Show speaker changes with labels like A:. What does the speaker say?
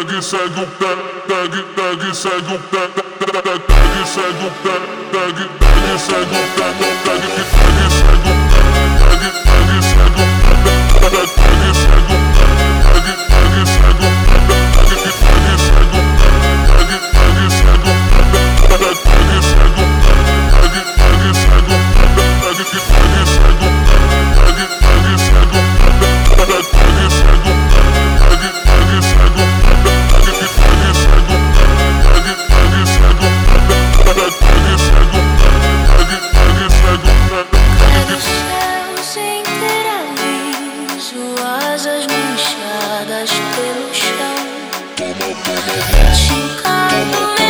A: tag, segue o tag, segue o tag, segue o tag, segue o
B: asas manchadas pelo chão. Te encaro